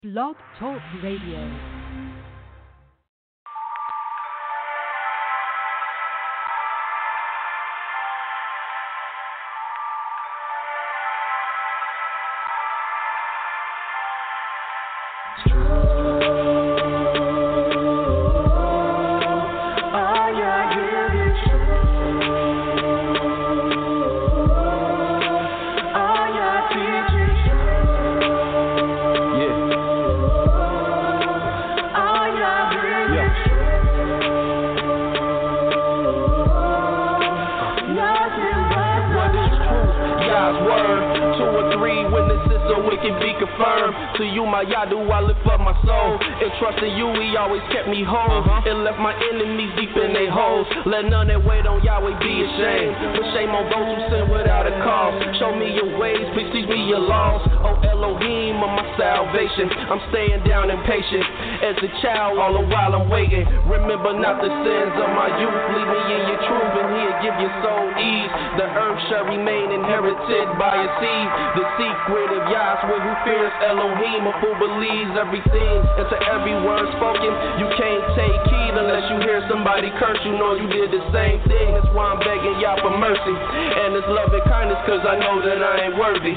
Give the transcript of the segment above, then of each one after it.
Blog Talk Radio. To you, my Yadu, I lift up my soul. And trusting you, he always kept me whole. And left my enemies deep in their holes. Let none that wait on Yahweh be ashamed. But shame on those who sin without a cause. Show me your ways, please teach me your laws. Oh Elohim of my salvation. I'm staying down and patient. As a child, all the while I'm waiting. Remember not the sins of my youth. Lead me in your truth, and he'll give your soul ease. The earth shall remain inherited by a seed. The secret of Yahweh who fears Elohim, a fool believes everything. And to every word spoken, you can't take heed unless you hear somebody curse. You know you did the same thing. That's why I'm begging Yah for mercy and His love and kindness, cause I know that I ain't worthy.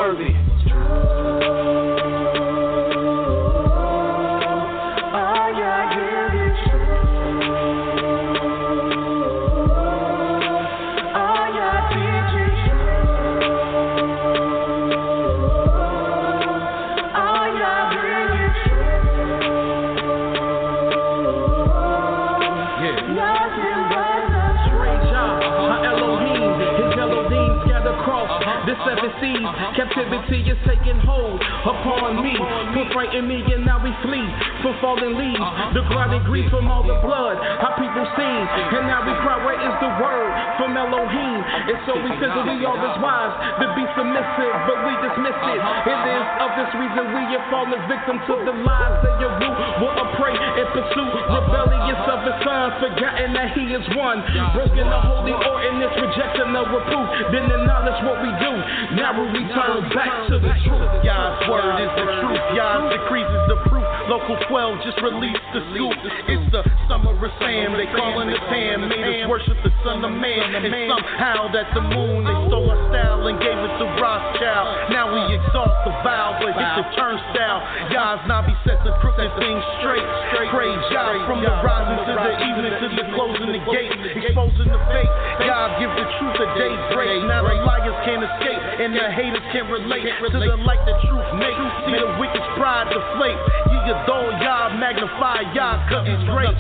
Captivity is taking hold upon me. Put frighten me and now we flee from fallen leaves. The grinding grief from all the blood our people seen. And now we cry, where is the word from Elohim? And so we figure we are as wise to be submissive, but we dismiss it. It is of this reason we have fallen victim to the lies that your root will prey and pursue. Rebellious of his son, forgotten that he is one. Broken the holy ordinance, rejecting the reproof. Then acknowledge what we do. Now we return back to the truth. God's word is the truth. God's decrees is the proof. Local 12 just released the scoop. It's the summer of Sam. They calling us Ham. Made us worship the Son of Man. And somehow that the moon, they stole our style and gave it to Rothschild. Now we exalt the vow, but hit the turnstile. God's now be set the crooked things straight. Praise God from the rising to the evening to the closing the gate. Exposing the fake. God give the truth a daybreak. Now the liars can't escape and the haters can't relate to the light the truth makes. See the wicked's pride deflate. You adore Yah, magnify Yah, cause He's great.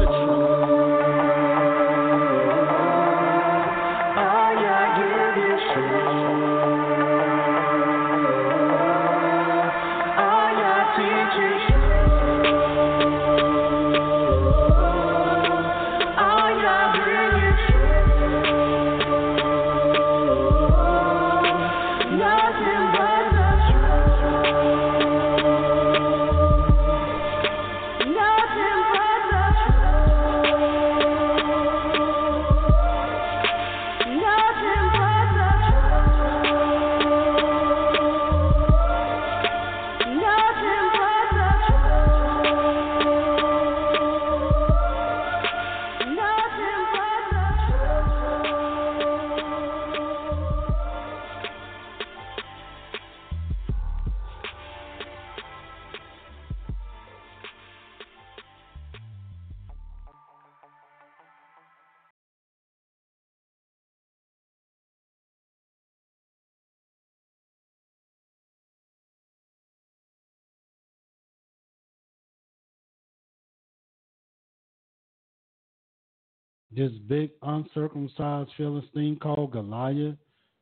This big uncircumcised Philistine called Goliath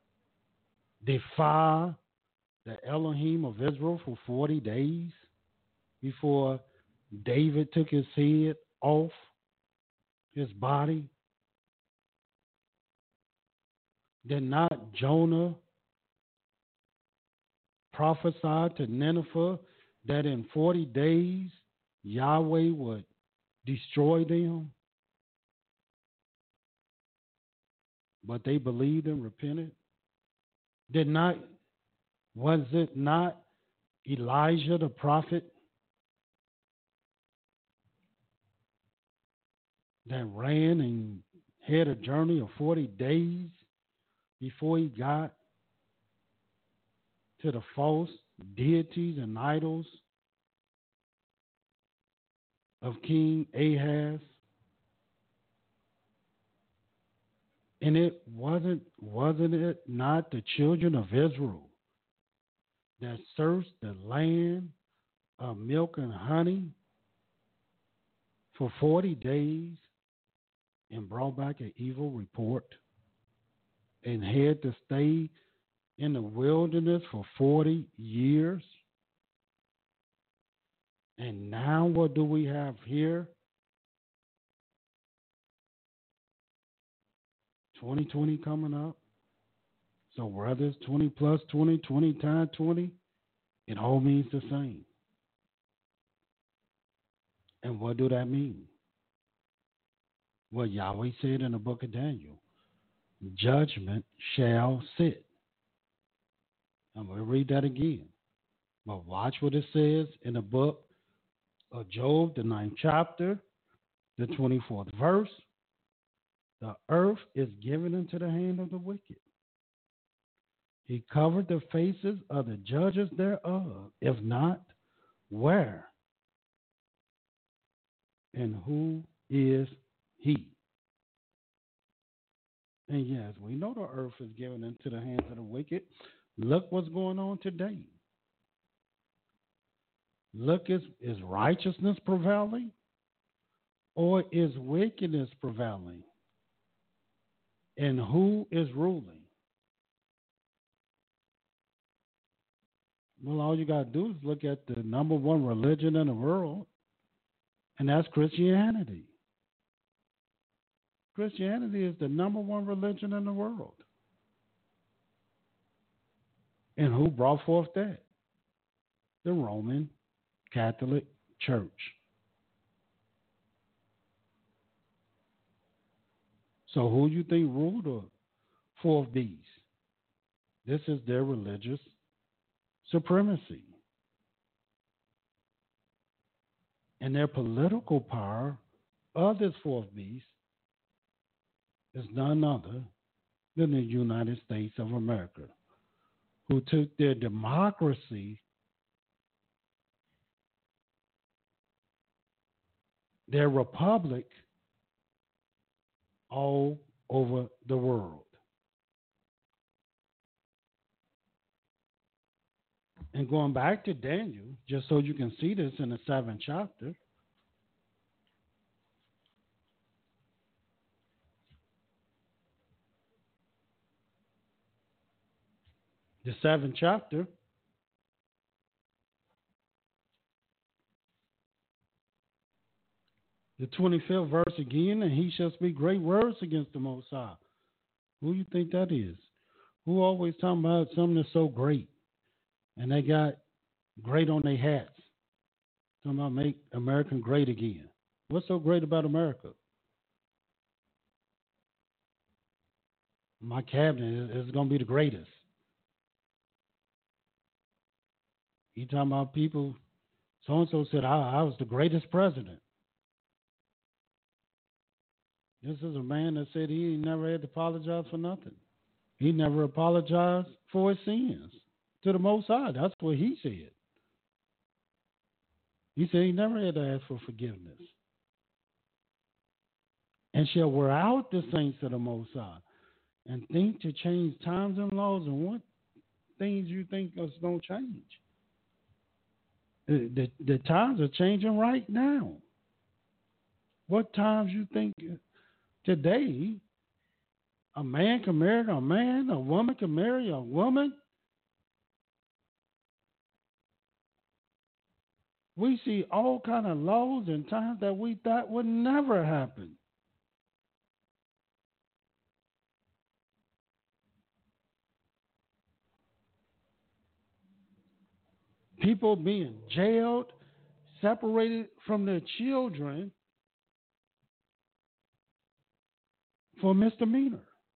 defied the Elohim of Israel for 40 days before David took his head off his body. Did not Jonah prophesy to Nineveh that in 40 days Yahweh would destroy them? But they believed and repented. Was it not Elijah the prophet that ran and had a journey of 40 days before he got to the false deities and idols of King Ahaz. And it wasn't it not the children of Israel that searched the land of milk and honey for 40 days and brought back an evil report and had to stay in the wilderness for 40 years? And now what do we have here? 2020 coming up. So whether it's 20 plus 20, 20 times 20, it all means the same. And what do that mean? Well, Yahweh said in the book of Daniel, judgment shall sit. I'm going to read that again. But watch what it says in the book of Job, the 9th chapter, the 24th verse. The earth is given into the hand of the wicked. He covered the faces of the judges thereof. If not, where? And who is he? And yes, we know the earth is given into the hands of the wicked. Look what's going on today. Look, is righteousness prevailing or is wickedness prevailing? And who is ruling? Well, all you got to do is look at the number one religion in the world, and that's Christianity. Christianity is the number one religion in the world. And who brought forth that? The Roman Catholic Church. So who do you think ruled the fourth beast? This is their religious supremacy. And their political power of this fourth beast is none other than the United States of America, who took their democracy, their republic, all over the world. And going back to Daniel, just so you can see this in the 7th chapter, the 7th chapter, the 25th verse again, and he shall speak great words against the Most High. Who do you think that is? Who always talking about something that's so great? And they got great on their hats. Talking about make America great again. What's so great about America? My cabinet is going to be the greatest. You talking about people, so-and-so said, I was the greatest president. This is a man that said he never had to apologize for nothing. He never apologized for his sins to the Most High. That's what he said. He said he never had to ask for forgiveness. And shall wear out the saints of the Most High and think to change times and laws. And what things you think is going to change? The times are changing right now. What times you think today a man can marry a man, a woman can marry a woman? We see all kind of laws and times that we thought would never happen. People being jailed, separated from their children for misdemeanor.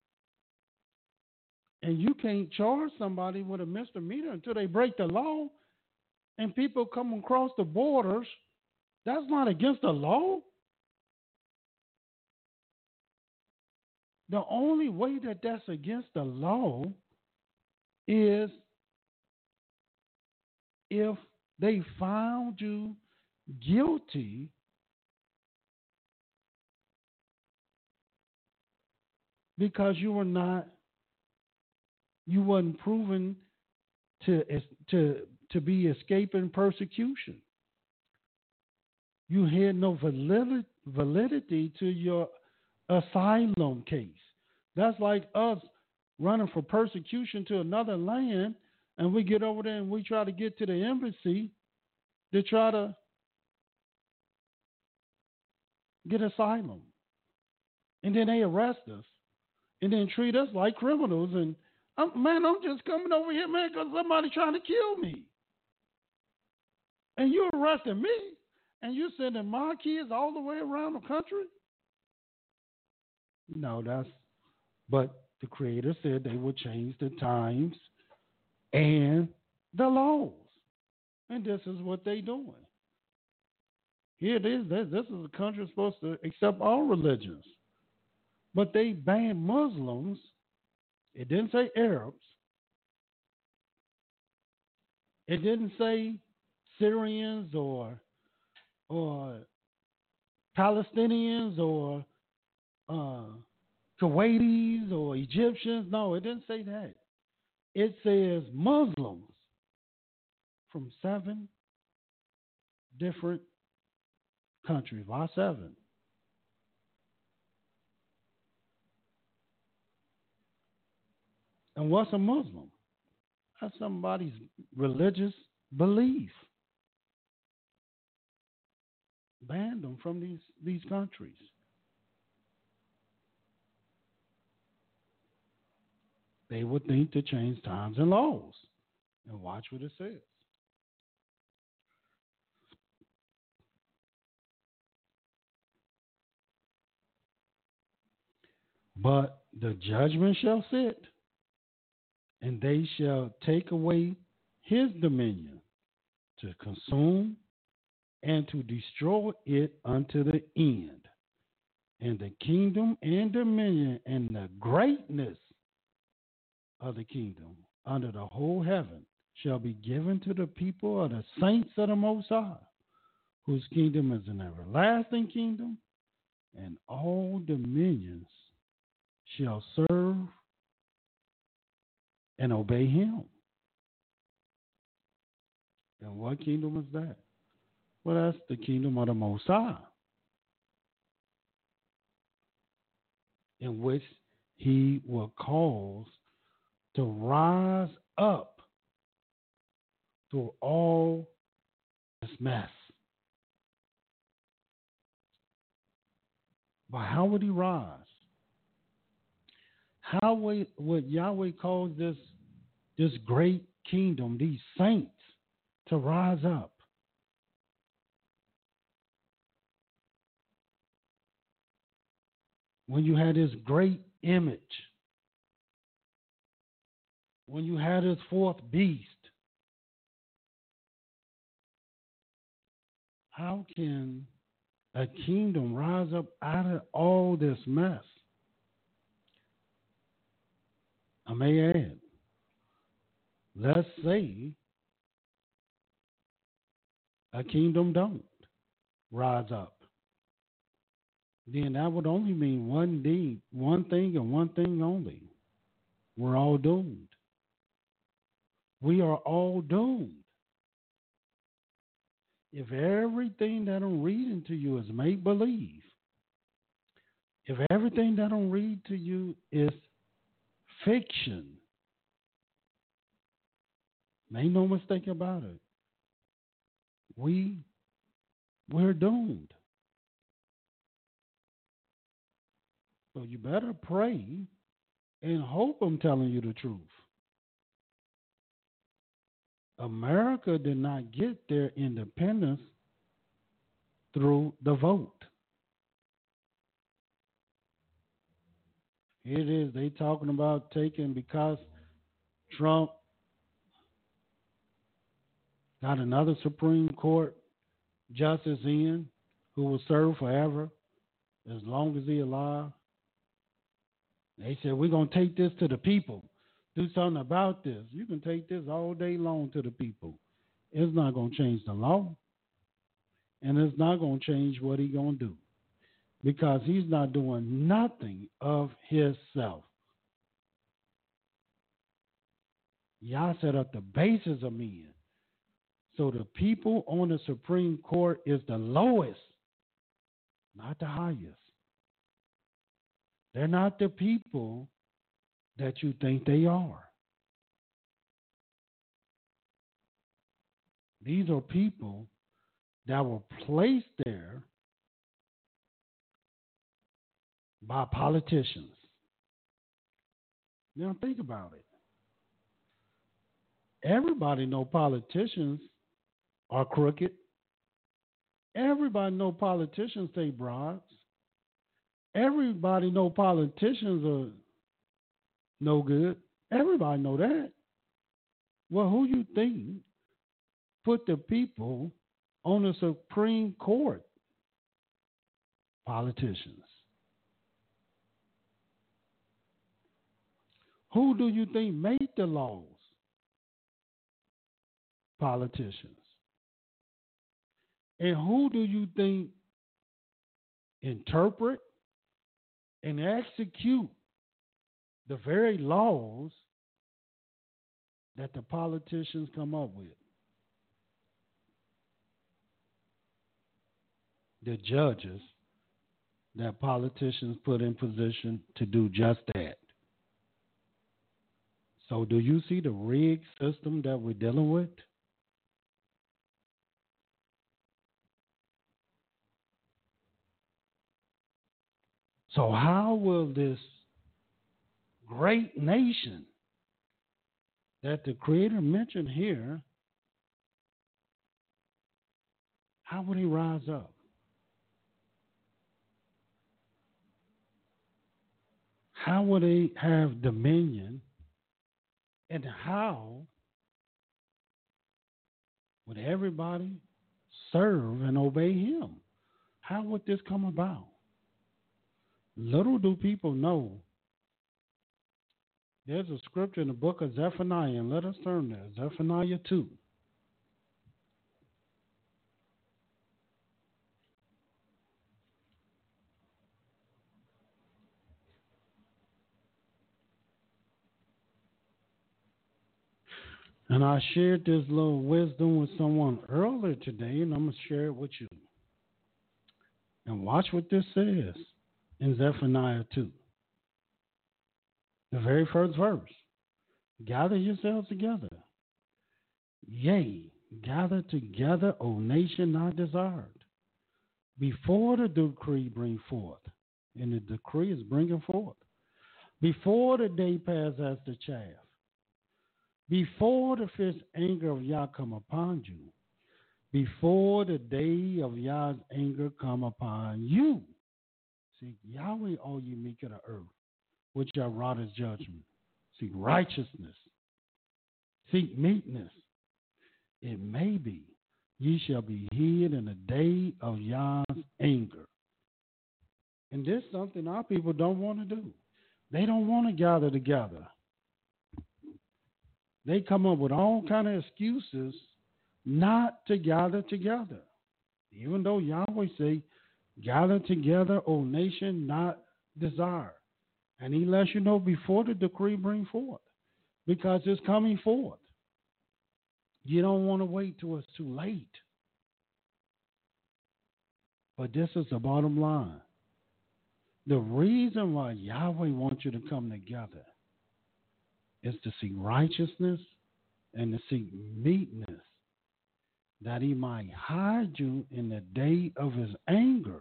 And you can't charge somebody with a misdemeanor until they break the law. And people come across the borders. That's not against the law. The only way that that's against the law is if they found you guilty because you wasn't proven to be escaping persecution. You had no validity to your asylum case. That's like us running for persecution to another land, and we get over there and we try to get to the embassy to try to get asylum. And then they arrest us and then treat us like criminals. And I'm just coming over here, man, because somebody's trying to kill me. And you arresting me, and you sending my kids all the way around the country? No, but the Creator said they would change the times and the laws. And this is what they're doing. Here it is. This is a country supposed to accept all religions. But they banned Muslims. It didn't say Arabs. It didn't say Syrians or Palestinians or Kuwaitis or Egyptians. No, it didn't say that. It says Muslims from 7 different countries. Why 7? And what's a Muslim? That's somebody's religious belief. Banned them from these countries. They would think to change times and laws. And watch what it says. But the judgment shall sit, and they shall take away his dominion to consume and to destroy it unto the end. And the kingdom and dominion and the greatness of the kingdom under the whole heaven shall be given to the people of the saints of the Most High, whose kingdom is an everlasting kingdom, and all dominions shall serve and obey him. And what kingdom is that? Well, that's the kingdom of the Most High, in which he will cause to rise up through all this mess. But how would he rise? How would Yahweh cause this great kingdom, these saints, to rise up? When you had this great image, when you had this fourth beast, how can a kingdom rise up out of all this mess? I may add, let's say a kingdom don't rise up. Then that would only mean one thing and one thing only. We're all doomed. We are all doomed. If everything that I'm reading to you is make-believe, if everything that I'm reading to you is fiction, make no mistake about it, we're doomed. So you better pray and hope I'm telling you the truth. America did not get their independence through the vote. Here it is, they talking about taking, because Trump got another Supreme Court justice in who will serve forever as long as he's alive. They said, we're going to take this to the people. Do something about this. You can take this all day long to the people. It's not going to change the law. And it's not going to change what he's going to do. Because he's not doing nothing of himself. Yah set up the basis of men. So the people on the Supreme Court is the lowest, not the highest. They're not the people that you think they are. These are people that were placed there by politicians. Now think about it. Everybody know politicians are crooked. Everybody know politicians take bribes. Everybody know politicians are no good. Everybody know that. Well, who you think put the people on the Supreme Court? Politicians. Who do you think made the laws? Politicians. And who do you think interpret and execute the very laws that the politicians come up with? The judges that politicians put in position to do just that. So do you see the rigged system that we're dealing with? So how will this great nation that the Creator mentioned here, how would he rise up? How would they have dominion? And how would everybody serve and obey him? How would this come about? Little do people know. There's a scripture in the book of Zephaniah, and let us turn there. Zephaniah 2. And I shared this little wisdom with someone earlier today, and I'm going to share it with you. And watch what this says in Zephaniah 2. The very first verse. Gather yourselves together. Yea, gather together, O nation not desired. Before the decree bring forth. And the decree is bringing forth. Before the day pass as the chaff. Before the fierce anger of Yah come upon you. Before the day of Yah's anger come upon you. See, Yahweh, all ye meek of the earth, which Yah wrought his judgment. Seek righteousness. Seek meekness. It may be ye shall be hid in the day of Yah's anger. And this is something our people don't want to do. They don't want to gather together. They come up with all kind of excuses not to gather together. Even though Yahweh say, gather together, O nation not desired. And he lets you know before the decree bring forth. Because it's coming forth. You don't want to wait till it's too late. But this is the bottom line. The reason why Yahweh wants you to come together is to seek righteousness and to seek meekness, that he might hide you in the day of his anger.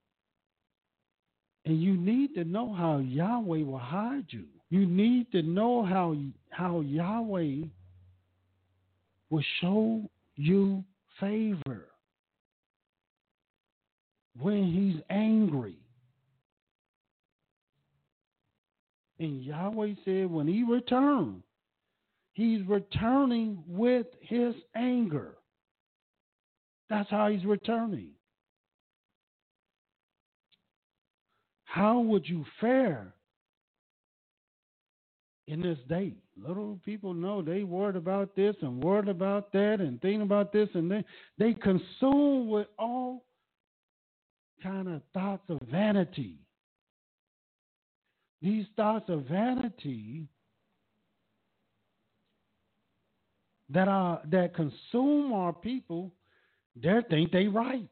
And you need to know how Yahweh will hide you. You need to know how Yahweh will show you favor when he's angry. And Yahweh said when he returns, he's returning with his anger. That's how he's returning. How would you fare in this day. Little people know they worried about this and worried about that and thinking about this, and they consume with all kind of thoughts of vanity. These thoughts of vanity that consume our people, they think they right.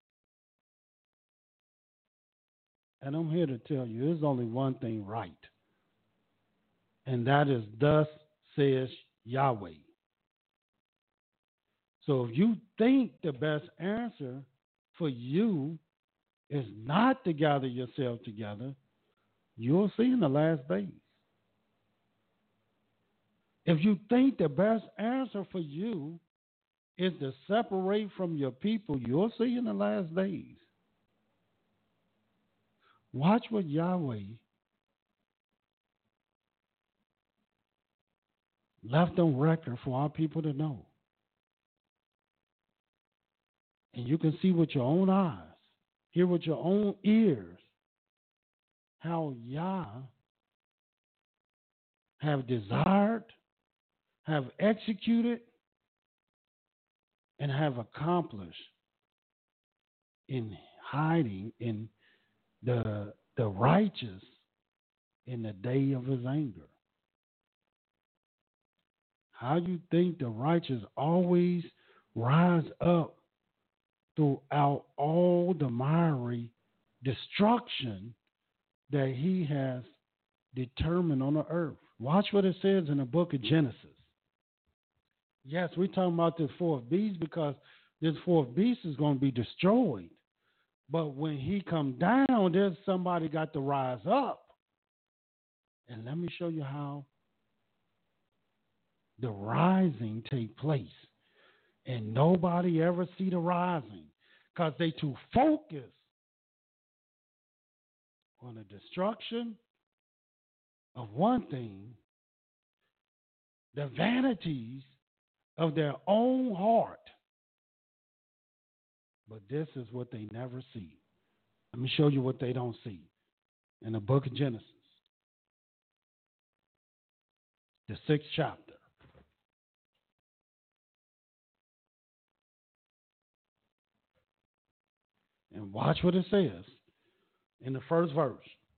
And I'm here to tell you, there's only one thing right. And that is, thus says Yahweh. So if you think the best answer for you is not to gather yourself together, you'll see in the last days. If you think the best answer for you is to separate from your people, you'll see in the last days. Watch what Yahweh left on record for our people to know. And you can see with your own eyes, hear with your own ears, how Yah have desired, have executed, and have accomplished in hiding in the righteous in the day of his anger. How you think the righteous always rise up throughout all the miry destruction that he has determined on the earth? Watch what it says in the book of Genesis. Yes, we're talking about this fourth beast because this fourth beast is going to be destroyed. But when he come down, there's somebody got to rise up. And let me show you how the rising take place. And nobody ever see the rising because they too focused on the destruction of one thing, the vanities of their own heart. But this is what they never see. Let me show you what they don't see in the book of Genesis, the 6th chapter. And watch what it says in the first verse.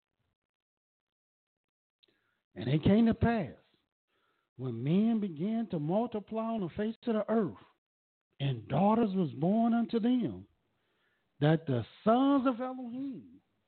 And it came to pass, when men began to multiply on the face of the earth, and daughters was born unto them, that the sons of Elohim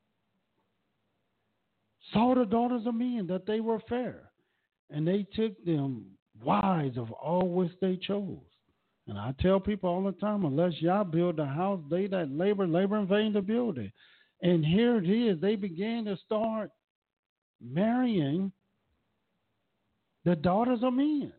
saw the daughters of men, that they were fair, and they took them wives of all which they chose. And I tell people all the time, unless y'all build a house, they that labor in vain to build it. And here it is, they began to start marrying the daughters of men.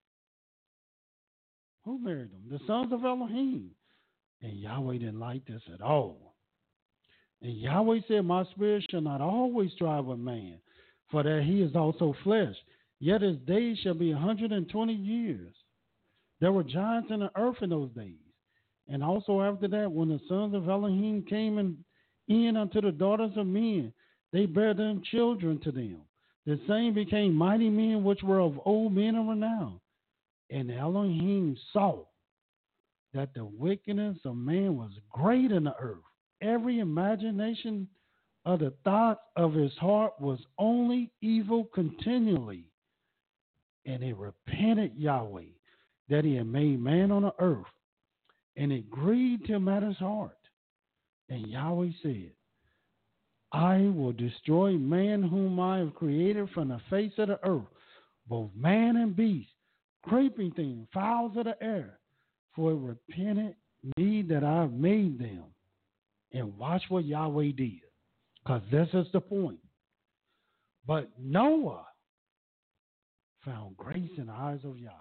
Who married them? The sons of Elohim. And Yahweh didn't like this at all. And Yahweh said, my spirit shall not always strive with man, for that he is also flesh. Yet his days shall be 120 years. There were giants in the earth in those days. And also after that, when the sons of Elohim came in unto the daughters of men, they bare them children to them. The same became mighty men which were of old men of renown. And Elohim saw that the wickedness of man was great in the earth. Every imagination of the thoughts of his heart was only evil continually. And it repented Yahweh that he had made man on the earth, and it grieved him at his heart. And Yahweh said, I will destroy man whom I have created from the face of the earth, both man and beast, creeping things, fowls of the air, for it repented me that I have made them. And watch what Yahweh did, because this is the point. But Noah found grace in the eyes of Yah.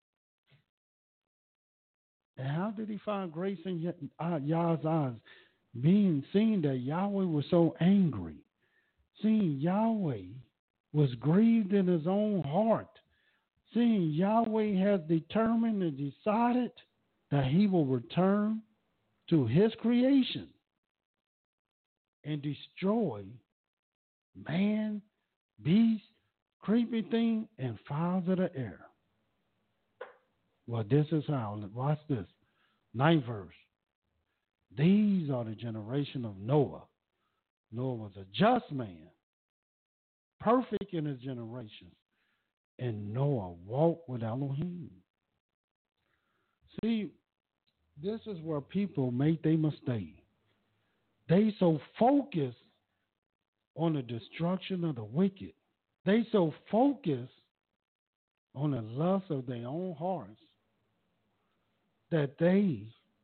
And how did he find grace in Yah's eyes? Seeing that Yahweh was so angry. Seeing Yahweh was grieved in his own heart. Seeing Yahweh has determined and decided that he will return to his creation and destroy man, beast, creepy thing, and fowls of the air. Well, this is how. Watch this. 9th verse. These are the generation of Noah. Noah was a just man, perfect in his generations, and Noah walked with Elohim. See, this is where people make their mistake. They so focused on the destruction of the wicked. They so focused on the lust of their own hearts that they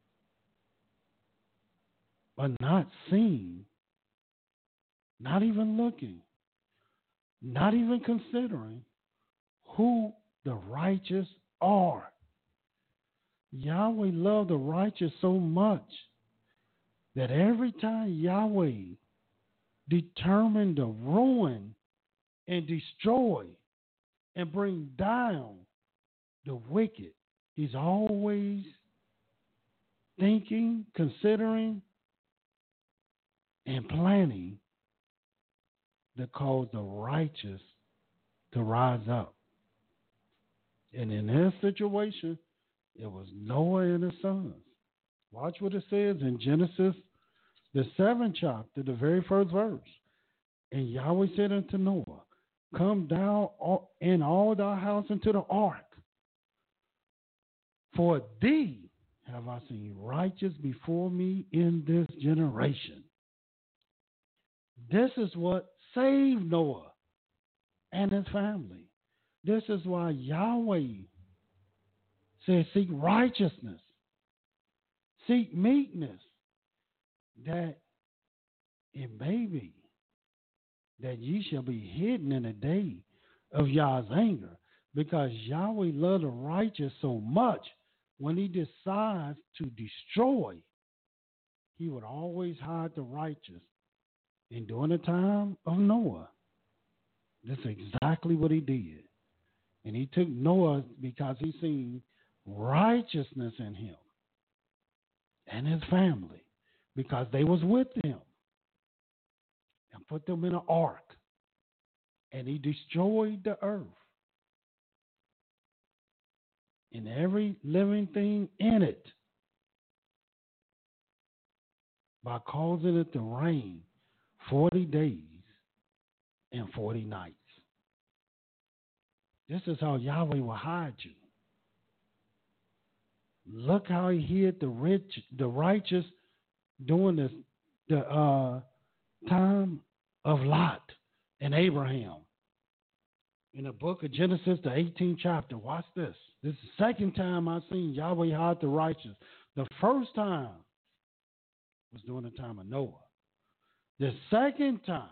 are not seeing, not even looking, not even considering who the righteous are. Yahweh loved the righteous so much that every time Yahweh determined to ruin and destroy and bring down the wicked, he's always thinking, considering, and planning to cause the righteous to rise up. And in this situation, it was Noah and his sons. Watch what it says in Genesis, the 7th chapter, the very first verse. And Yahweh said unto Noah, come down in all thy house into the ark. For thee have I seen righteous before me in this generation. This is what saved Noah and his family. This is why Yahweh says, seek righteousness, seek meekness, that it may be that ye shall be hidden in the day of Yah's anger, because Yahweh loved the righteous so much, when he decides to destroy, he would always hide the righteous. And during the time of Noah, that's exactly what he did. And he took Noah because he seen righteousness in him and his family, because they was with him, and put them in an ark. And he destroyed the earth and every living thing in it by causing it to rain 40 days and 40 nights. This is how Yahweh will hide you. Look how he hid the righteous during the time of Lot and Abraham. In the book of Genesis, the 18th chapter, watch this. This is the second time I've seen Yahweh hide the righteous. The first time was during the time of Noah. The second time,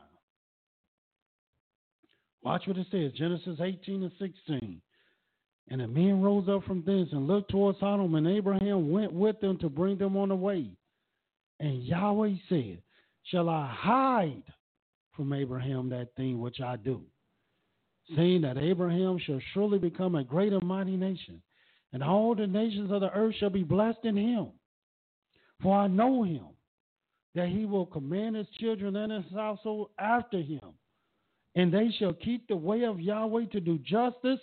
watch what it says, Genesis 18 and 16. And the men rose up from thence and looked toward Sodom, and Abraham went with them to bring them on the way. And Yahweh said, shall I hide from Abraham that thing which I do? Saying that Abraham shall surely become a great and mighty nation, and all the nations of the earth shall be blessed in him. For I know him, that he will command his children and his household after him, and they shall keep the way of Yahweh to do justice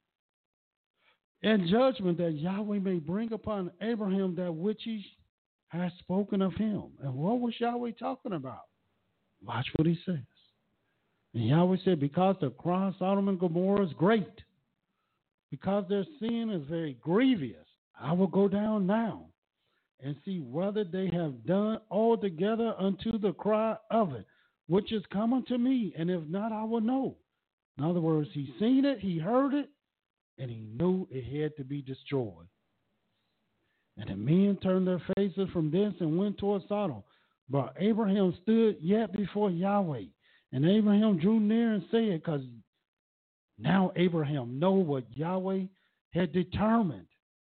and judgment, that Yahweh may bring upon Abraham that which he has spoken of him. And what was Yahweh talking about? Watch what he says. And Yahweh said, because the crime of Sodom and Gomorrah is great, because their sin is very grievous, I will go down now and see whether they have done altogether unto the cry of it, which is coming to me, and if not, I will know. In other words, he seen it, he heard it, and he knew it had to be destroyed. And the men turned their faces from thence and went toward Sodom. But Abraham stood yet before Yahweh. And Abraham drew near and said, because now Abraham know what Yahweh had determined.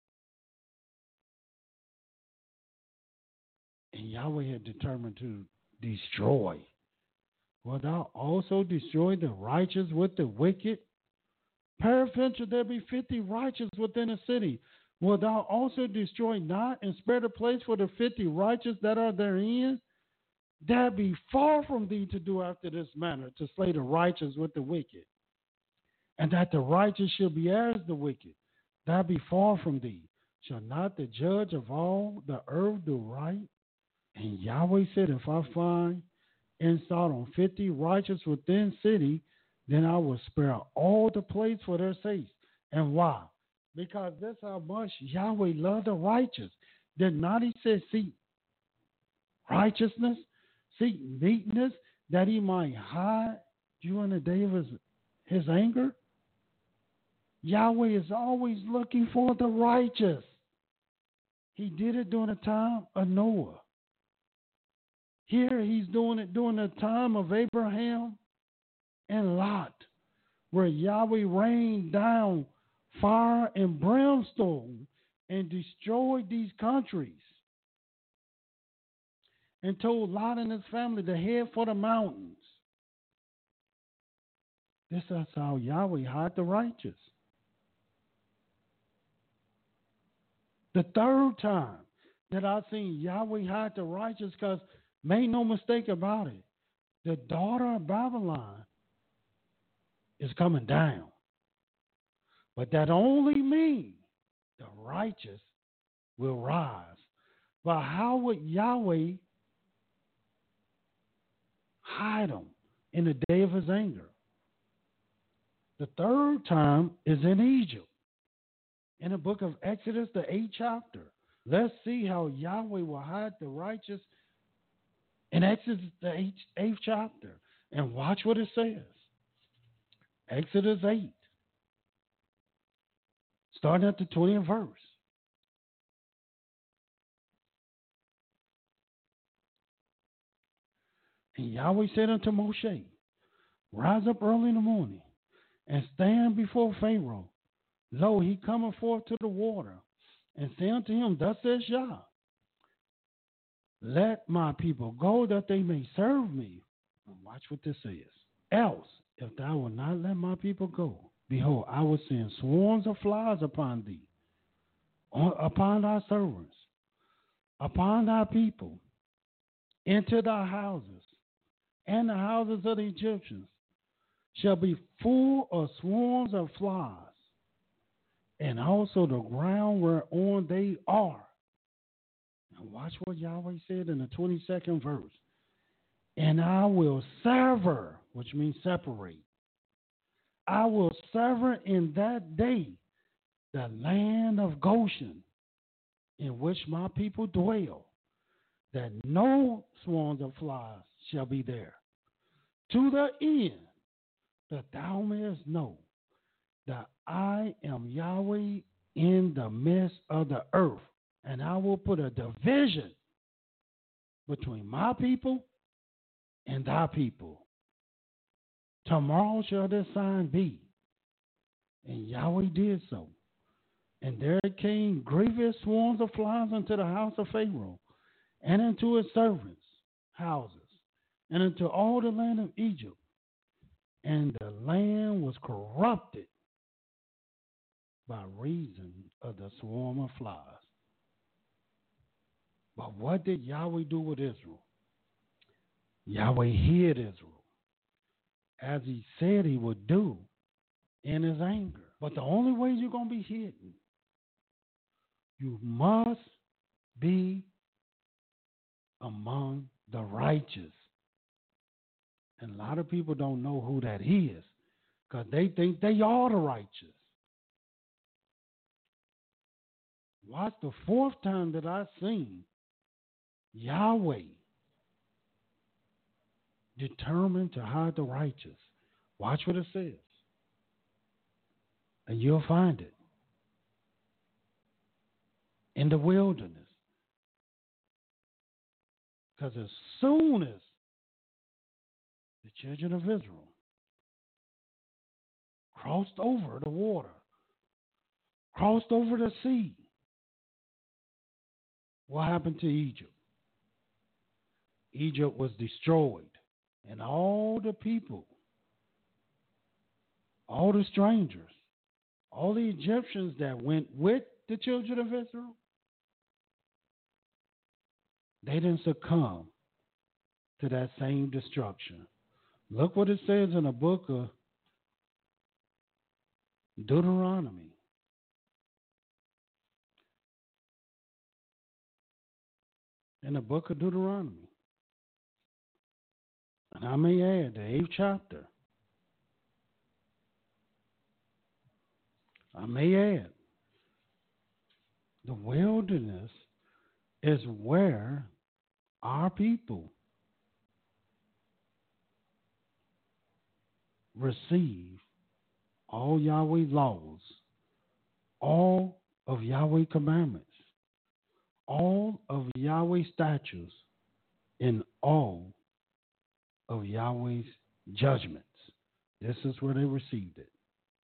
And Yahweh had determined to destroy. Wilt thou also destroy the righteous with the wicked? Peradventure there be 50 righteous within a city. Wilt thou also destroy not and spare the place for the 50 righteous that are therein? That be far from thee to do after this manner, to slay the righteous with the wicked. and that the righteous shall be as the wicked. That be far from thee. Shall not the judge of all the earth do right? And Yahweh said, if I find insult on 50 righteous within city, then I will spare all the place for their sakes. And why? Because that's how much Yahweh loved the righteous. Did not he say, seek righteousness, seek meekness, that he might hide you in the day of his anger? Yahweh is always looking for the righteous. He did it during the time of Noah. Here he's doing it during the time of Abraham and Lot, where Yahweh rained down fire and brimstone and destroyed these countries, and told Lot and his family to head for the mountains. This is how Yahweh hide the righteous. The third time that I've seen Yahweh hide the righteous, because make no mistake about it, the daughter of Babylon is coming down. But that only means the righteous will rise. But how would Yahweh hide them in the day of his anger? The third time is in Egypt. In the book of Exodus, the 8th chapter. Let's see how Yahweh will hide the righteous in Exodus, the 8th chapter. And watch what it says. Exodus 8. Starting at the 20th verse. And Yahweh said unto Moshe, rise up early in the morning, and stand before Pharaoh. Lo, he cometh forth to the water, and say unto him, thus says Yah, let my people go, that they may serve me. And watch what this says. Else, if thou wilt not let my people go, behold, I will send swarms of flies upon thee, upon thy servants, upon thy people, into thy houses, and the houses of the Egyptians shall be full of swarms of flies, and also the ground whereon they are. And watch what Yahweh said in the 22nd verse. And I will sever, which means separate. I will sever in that day the land of Goshen, in which my people dwell, that no swarms of flies shall be there, to the end that thou mayest know that I am Yahweh in the midst of the earth, and I will put a division between my people and thy people. Tomorrow shall this sign be. And Yahweh did so. And there came grievous swarms of flies unto the house of Pharaoh, and into his servants' houses, and into all the land of Egypt. And the land was corrupted by reason of the swarm of flies. But what did Yahweh do with Israel? Yahweh hid Israel, as he said he would do in his anger. But the only way you're going to be hidden, you must be among the righteous. And a lot of people don't know who that is, because they think they are the righteous. Watch the fourth time that I've seen Yahweh determined to hide the righteous. Watch what it says. And you'll find it in the wilderness. Because as soon as the children of Israel crossed over the water, crossed over the sea, what happened to Egypt? Egypt was destroyed, and all the people, all the strangers, all the Egyptians that went with the children of Israel, they didn't succumb to that same destruction. Look what it says in the book of Deuteronomy. In the book of Deuteronomy. And I may add the 8th chapter. I may add the wilderness is where our people receive all Yahweh laws, all of Yahweh commandments, all of Yahweh statutes, and all of Yahweh's judgments. This is where they received it.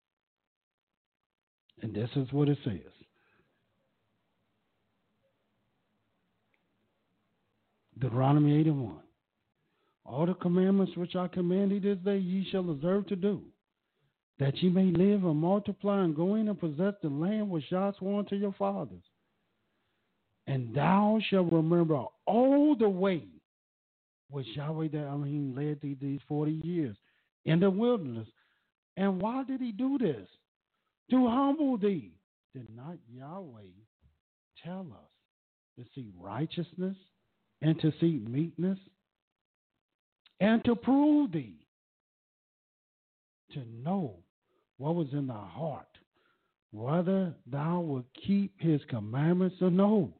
And this is what it says. Deuteronomy 8:1. All the commandments which I command thee this day ye shall observe to do, that ye may live and multiply and go in and possess the land which Yah swore unto your fathers. And thou shalt remember all the way which Yahweh the Elohim led thee these 40 years in the wilderness. And why did he do this? To humble thee. Did not Yahweh tell us to seek righteousness and to seek meekness and to prove thee, to know what was in thy heart, whether thou wilt keep his commandments or no?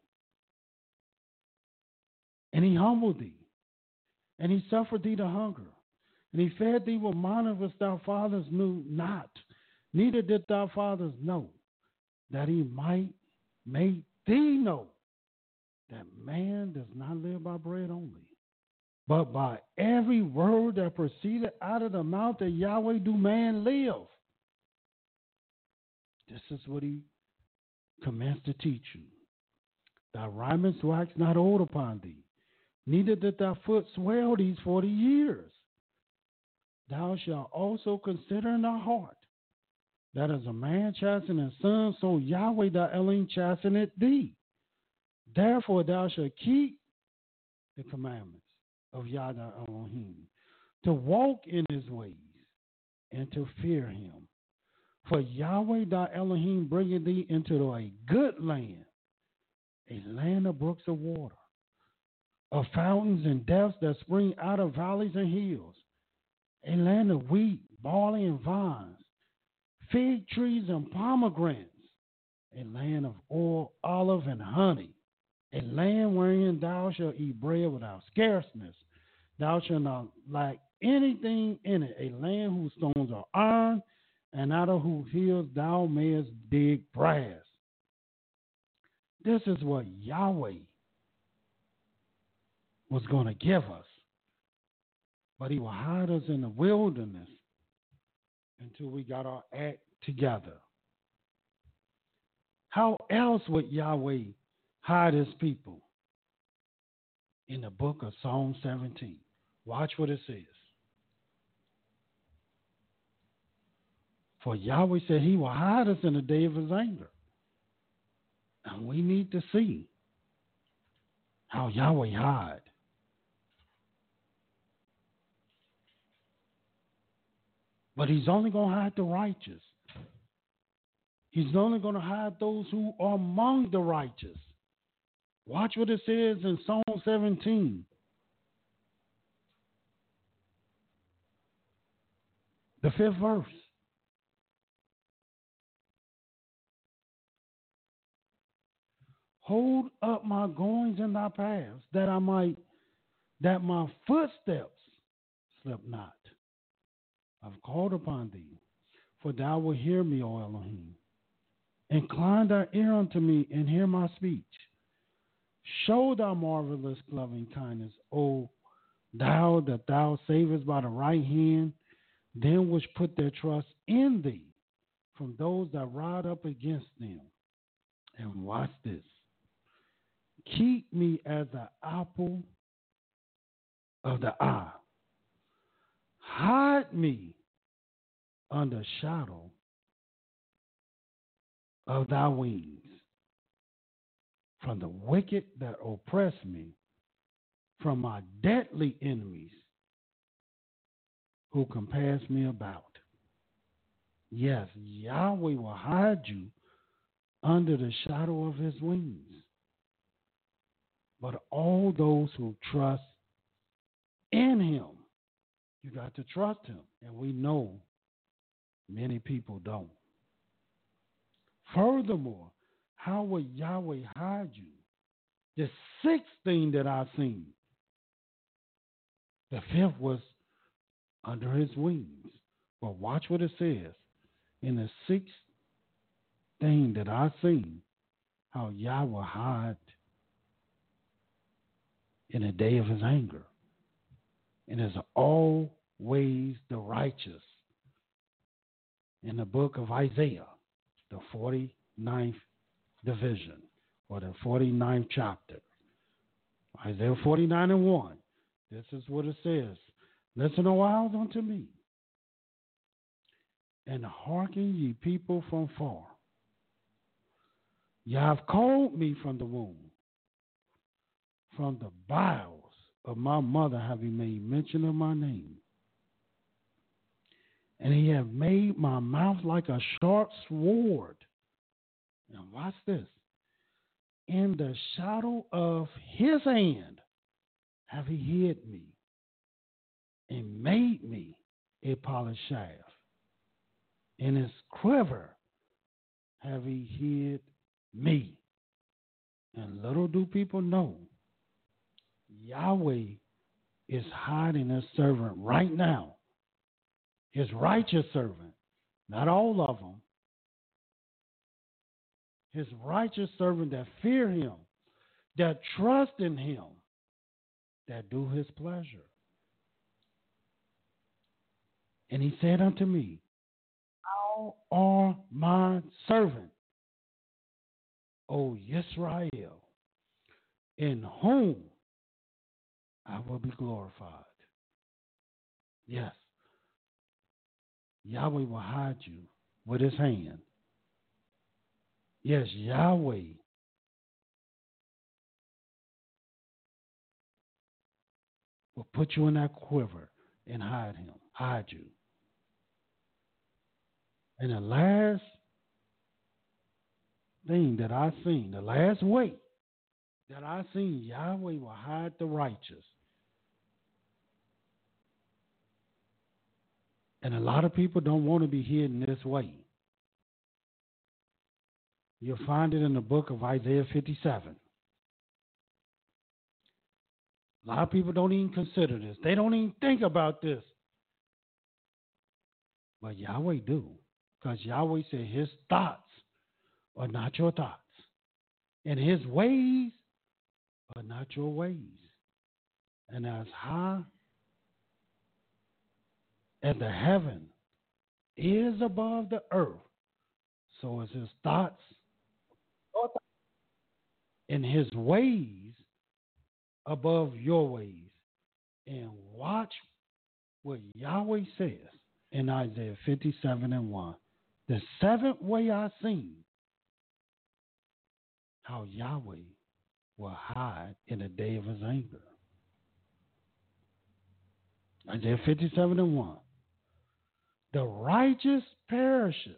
And he humbled thee, and he suffered thee to hunger, and he fed thee with manna which thy fathers knew not, neither did thy fathers know, that he might make thee know that man does not live by bread only, but by every word that proceeded out of the mouth of Yahweh do man live. This is what he commenced to teach you. Thy raiments wax not old upon thee, neither did thy foot swell these 40 years. Thou shalt also consider in thy heart that as a man chasteneth his son, so Yahweh thy Elohim chasteneth thee. Therefore thou shalt keep the commandments of Yah thy Elohim, to walk in his ways and to fear him. For Yahweh thy Elohim bringeth thee into a good land, a land of brooks of water, of fountains and depths that spring out of valleys and hills, a land of wheat, barley, and vines, fig trees and pomegranates, a land of oil, olive, and honey, a land wherein thou shalt eat bread without scarceness. Thou shalt not lack anything in it, a land whose stones are iron, and out of whose hills thou mayest dig brass. This is what Yahweh was going to give us. But he will hide us in the wilderness until we got our act together. How else would Yahweh hide his people? In the book of Psalm 17. Watch what it says. For Yahweh said he will hide us in the day of his anger. And we need to see how Yahweh hide. But he's only going to hide the righteous. He's only going to hide those who are among the righteous. Watch what it says in Psalm 17. The 5th verse. Hold up my goings in thy paths, that my footsteps slip not. I've called upon thee, for thou wilt hear me, O Elohim. Incline thy ear unto me, and hear my speech. Show thy marvelous loving kindness, O thou that thou savest by the right hand, them which put their trust in thee, from those that ride up against them. And watch this. Keep me as the apple of the eye. Hide me under shadow of thy wings from the wicked that oppress me, from my deadly enemies who compass me about. Yes, Yahweh will hide you under the shadow of his wings. But all those who trust in him, you got to trust him. And we know many people don't. Furthermore, how will Yahweh hide you? The sixth thing that I've seen, the fifth was under his wings. But watch what it says. In the sixth thing that I've seen, how Yahweh hide in the day of his anger. And it's always the righteous. In the book of Isaiah, the 49th division, or the 49th chapter. Isaiah 49:1. This is what it says. Listen a while unto me, and hearken ye people from far. Ye have called me from the womb. From the bowels of my mother have you made mention of my name. And he have made my mouth like a sharp sword. Now watch this. In the shadow of his hand have he hid me and made me a polished shaft. In his quiver have he hid me. And little do people know, Yahweh is hiding his servant right now. His righteous servant, not all of them. His righteous servant that fear him, that trust in him, that do his pleasure. And he said unto me, How are my servant, O Israel, in whom I will be glorified. Yes, Yahweh will hide you with his hand. Yes, Yahweh will put you in that quiver and hide you. And the last thing that I seen, the last way that I seen Yahweh will hide the righteous. And a lot of people don't want to be hidden this way. You'll find it in the book of Isaiah 57. A lot of people don't even consider this. They don't even think about this. But Yahweh do. Because Yahweh said his thoughts are not your thoughts. And his ways are not your ways. And as high as the heaven is above the earth, so is his thoughts and his ways above your ways. And watch what Yahweh says in Isaiah 57:1. The seventh way I seen how Yahweh will hide in the day of his anger. Isaiah 57:1. The righteous perisheth,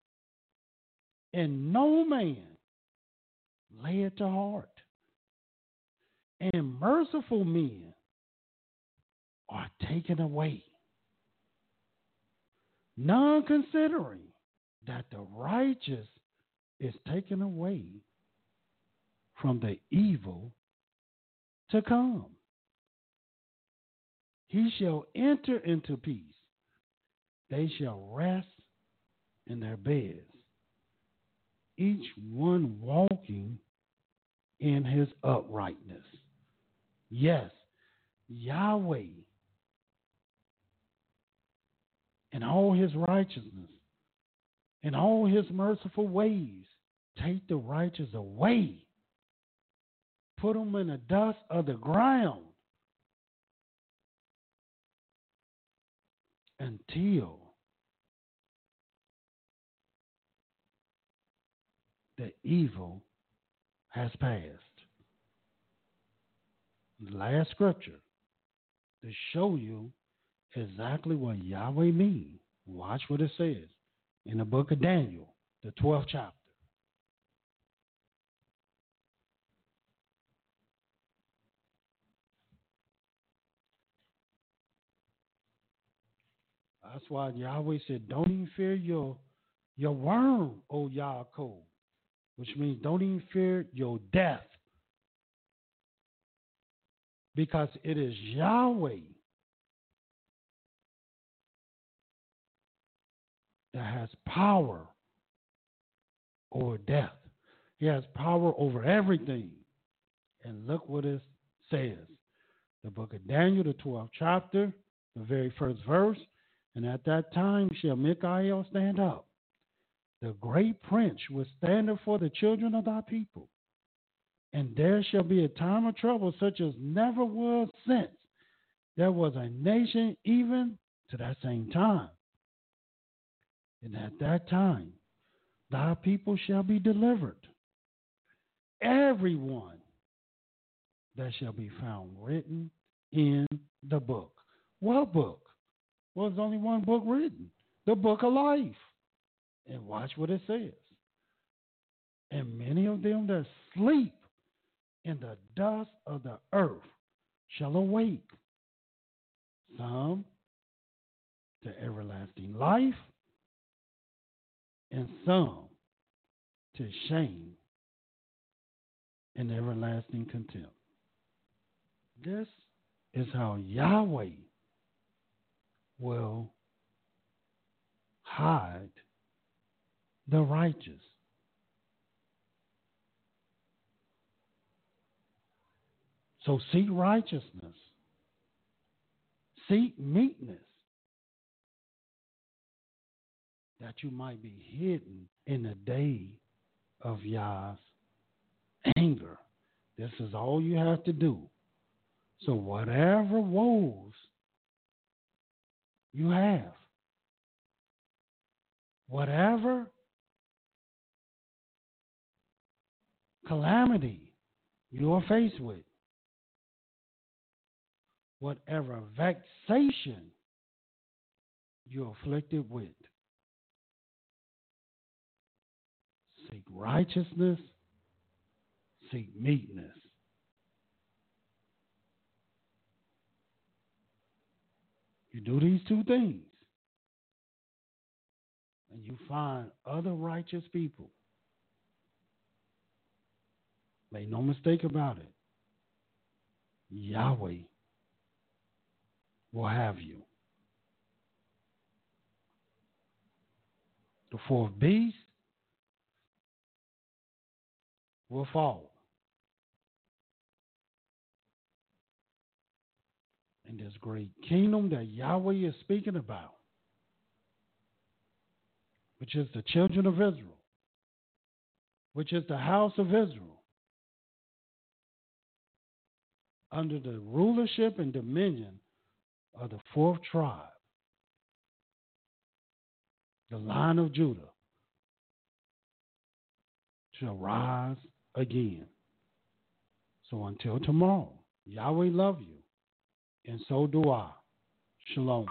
and no man lay it to heart. And merciful men are taken away, none considering that the righteous is taken away from the evil to come. He shall enter into peace. They shall rest in their beds, each one walking in his uprightness. Yes, Yahweh in all his righteousness, in all his merciful ways, take the righteous away, put them in the dust of the ground until the evil has passed. The last scripture to show you exactly what Yahweh means. Watch what it says in the book of Daniel, the 12th chapter. That's why Yahweh said, don't even fear your worm, O Yaakov, which means don't even fear your death, because it is Yahweh that has power over death. He has power over everything. And look what it says. The book of Daniel, the 12th chapter, the very first verse. And at that time shall Michael stand up, the great prince, will stand up for the children of thy people. And there shall be a time of trouble such as never was since there was a nation even to that same time. And at that time thy people shall be delivered, everyone that shall be found written in the book. What book? Well, there's only one book written, the book of life. And watch what it says. And many of them that sleep in the dust of the earth shall awake, some to everlasting life, and some to shame and everlasting contempt. This is how Yahweh will hide the righteous. So seek righteousness. Seek meekness, that you might be hidden in the day of Yah's anger. This is all you have to do. So whatever woes you have, whatever calamity you are faced with, whatever vexation you're afflicted with, seek righteousness, seek meekness. You do these two things, and you find other righteous people. Make no mistake about it. Yahweh will have you. The fourth beast will fall. In this great kingdom that Yahweh is speaking about, which is the children of Israel, which is the house of Israel, under the rulership and dominion of the fourth tribe, the line of Judah, shall rise again. So until tomorrow, Yahweh love you, and so do I. Shalom.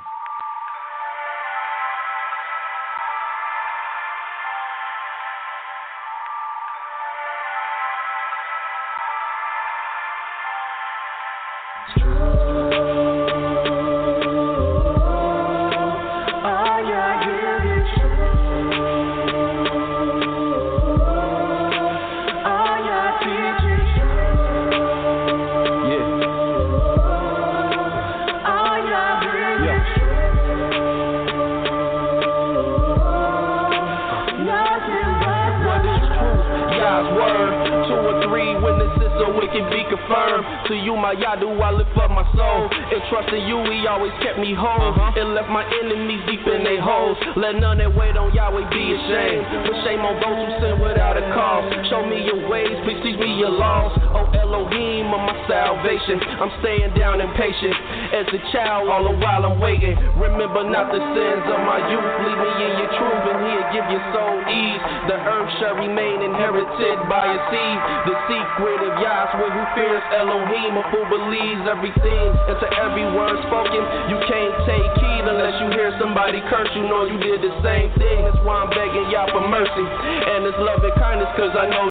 To you, my Yadu, I lift up my soul. And trusting you, he always kept me whole. And left my enemies deep in their holes. Let none that wait on Yahweh be ashamed. But shame on those who sin without a cause. Show me your ways, please teach me your laws. Oh Elohim of my salvation, I'm staying down impatient. As a child, all the while I'm waiting. Remember not the sins of my youth. Lead me in your truth, and he'll give your soul ease. The earth shall remain inherited by a seed. The secret of Yahweh who fears Elohim. dream. A fool believes everything, and to every word spoken, you can't take heed unless you hear somebody curse. You know you did the same thing. That's why I'm begging y'all for mercy, and it's love and kindness, cause I know